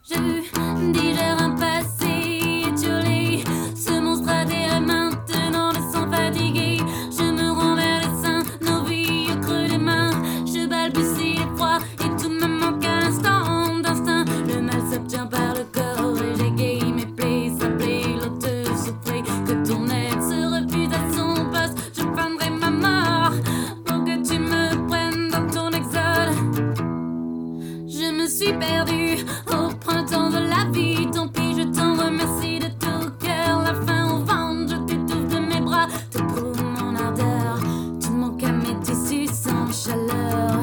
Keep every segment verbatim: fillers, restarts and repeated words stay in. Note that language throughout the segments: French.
Je digère un passé étiolé. Ce monstre adhère maintenant me sent fatigué. Je me rends vers les seins, nos vies au creux des mains. Je balbutie l'effroi et tout me manque à l'instant d'instinct. Le mal s'obtient par le corps et j'égaye mes plaies. S'appeler l'auteur souffler que ton aide se refuse à son poste. Je feindrai ma mort pour que tu me prennes dans ton exode. Je me suis perdue au printemps de la vie. Tant pis, je t'en remercie de tout cœur. La faim au ventre, je t'étouffe de mes bras. Te prouve mon ardeur. Tu manques à mes tissus sans chaleur.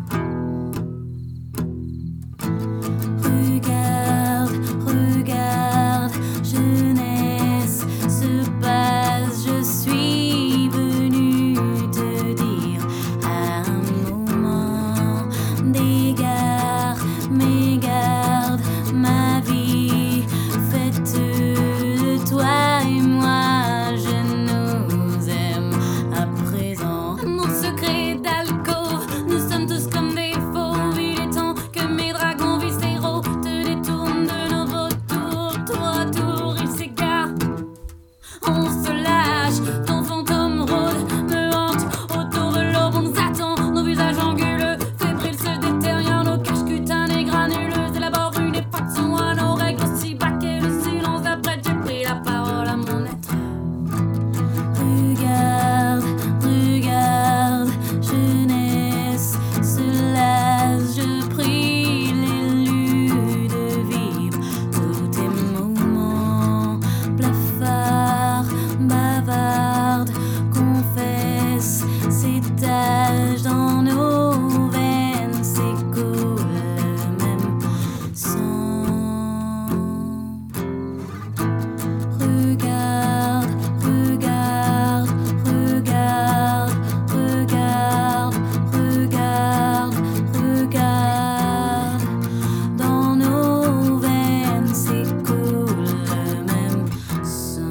Regarde, regarde, jeunesse se passe. Je suis venue te dire à un moment d'égard, mes gardes, ma vie faite de toi et moi. Je nous aime à présent. Mon secret d'alcôve, nous sommes tous comme des fauves. Il est temps que mes dragons viscéraux te détournent de nos vautours. Tour à tour, ils s'égarent. On se lâche, ton fantôme rôde, me hante autour de l'aube. On nous attend, nos visages anguleux, fébriles se détériorent, nos caches cutanées et granuleuses élaborent une effraction à nos règles aussi bas qu'est le silence. Après, j'ai pris la parole à mon être. Regarde, regarde, jeunesse se lasse. Je prie l'élu de vivre tous tes moments. Blafard, bavarde, confesse, s'étage dans nos veines, s'écoule le même sang. Regarde, regarde, regarde, regarde, regarde, regarde. Dans nos veines s'écoule le même sang.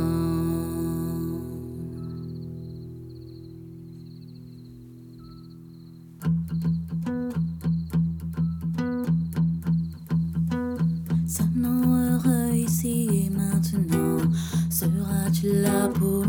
Sommes-nous heureux ici et maintenant? Seras-tu là pour